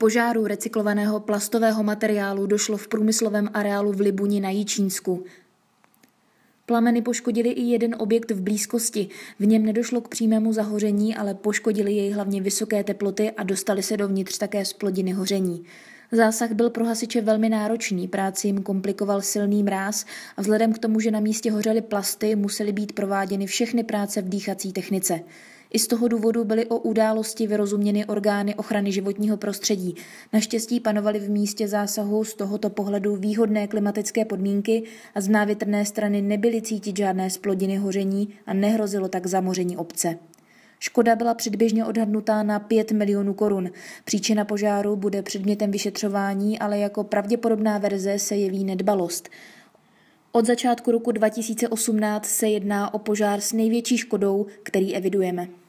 požáru recyklovaného plastového materiálu došlo v průmyslovém areálu v Libuni na Jičínsku. Plameny poškodily i jeden objekt v blízkosti. V něm nedošlo k přímému zahoření, ale poškodily jej hlavně vysoké teploty a dostaly se dovnitř také zplodiny hoření. Zásah byl pro hasiče velmi náročný, práci jim komplikoval silný mráz a vzhledem k tomu, že na místě hořely plasty, musely být prováděny všechny práce v dýchací technice. I z toho důvodu byly o události vyrozuměny orgány ochrany životního prostředí. Naštěstí panovaly v místě zásahu z tohoto pohledu výhodné klimatické podmínky a z návětrné strany nebyly cítit žádné zplodiny hoření a nehrozilo tak zamoření obce. Škoda byla předběžně odhadnutá na 5 milionů korun. Příčina požáru bude předmětem vyšetřování, ale jako pravděpodobná verze se jeví nedbalost. Od začátku roku 2018 se jedná o požár s největší škodou, který evidujeme.